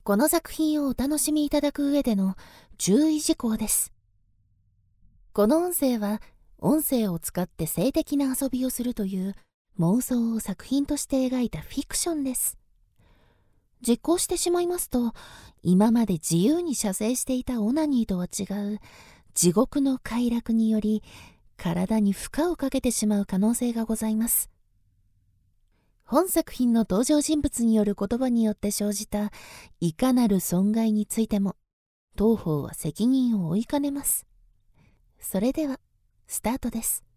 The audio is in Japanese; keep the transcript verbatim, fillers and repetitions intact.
この作品をお楽しみいただく上での注意事項です。この音声は、音声を使って性的な遊びをするという妄想を作品として描いたフィクションです。実行してしまいますと、今まで自由に射精していたオナニーとは違う地獄の快楽により、体に負荷をかけてしまう可能性がございます。本作品の登場人物による言葉によって生じたいかなる損害についても、当方は責任を負いかねます。それでは、スタートです。